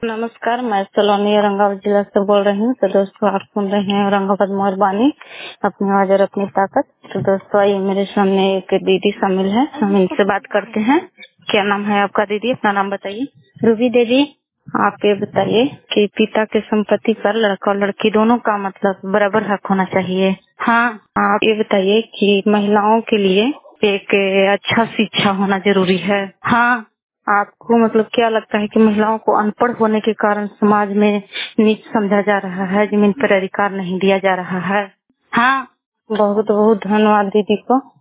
नमस्कार, मैं सलोनी औरंगाबाद जिला से बोल रही हूँ। तो दोस्तों, आप सुन रहे हैं औरंगाबाद मोहरबानी, अपनी आवाज और अपनी ताकत। तो दोस्तों, आइए, मेरे सामने एक दीदी शामिल है, हम इनसे बात करते हैं। क्या नाम है आपका दीदी? अपना नाम बताइए। रूबी देवी, आप ये बताइए कि पिता के संपत्ति पर लड़का और लड़की दोनों का मतलब बराबर हक होना चाहिए। हाँ। आप ये बताइए कि महिलाओं के लिए एक अच्छा शिक्षा होना जरूरी है। हाँ। आपको मतलब क्या लगता है कि महिलाओं को अनपढ़ होने के कारण समाज में नीच समझा जा रहा है, जमीन पर अधिकार नहीं दिया जा रहा है? हाँ। बहुत बहुत धन्यवाद दीदी को।